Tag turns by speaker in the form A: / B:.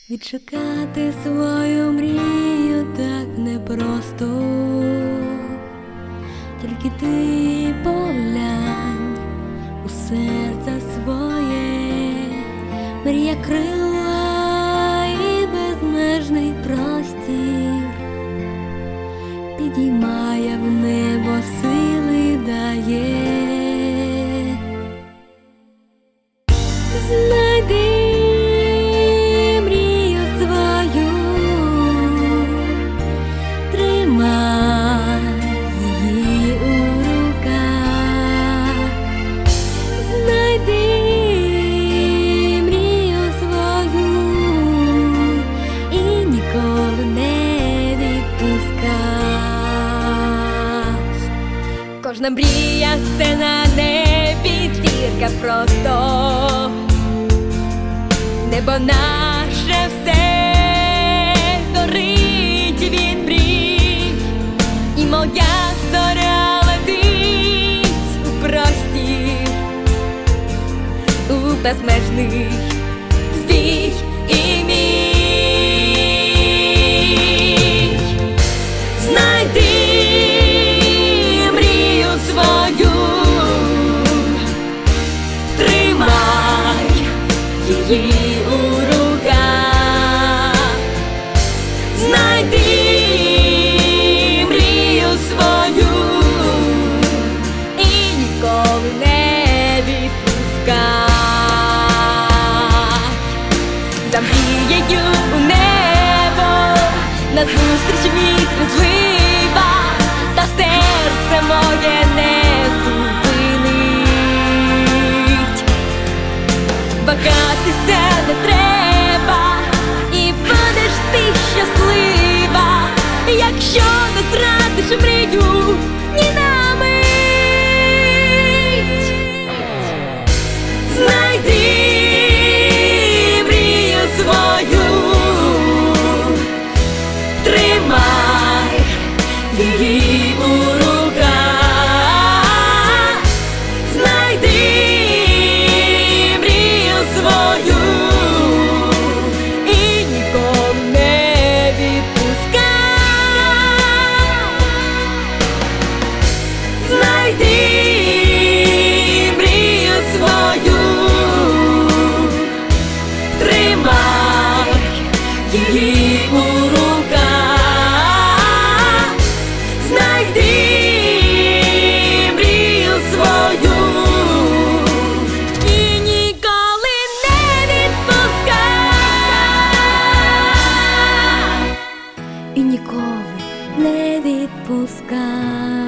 A: Відшукати свою мрію так непросто, тільки ти поглянь у серце своє, мрія крила і безмежний простір, підіймає в небо, сили дає. Знайди мрію свою, тримай її у руках. Знайди мрію свою і ніколи не відпускай. Кожна мрія — це на небі зірка просто. Небо наше все горить від мрій, і моя зоря летить у простір, у безмежний твій і мій. Знайди мрію свою, тримай її у руках. Знайди мрію свою і ніколи не відпускай. За мрією у небо назустріч вітер злива, та серце моє не зупинить. Вагатися не треба, і будеш ти щаслива, якщо не зрадиш мрію ні на мить. Знайди мрію свою, тримай її у руках. Знайди свою і ніколи не відпускай. Знайди мрію свою, тримай її у руках. Знайди мрію свою і ніколи не відпускай.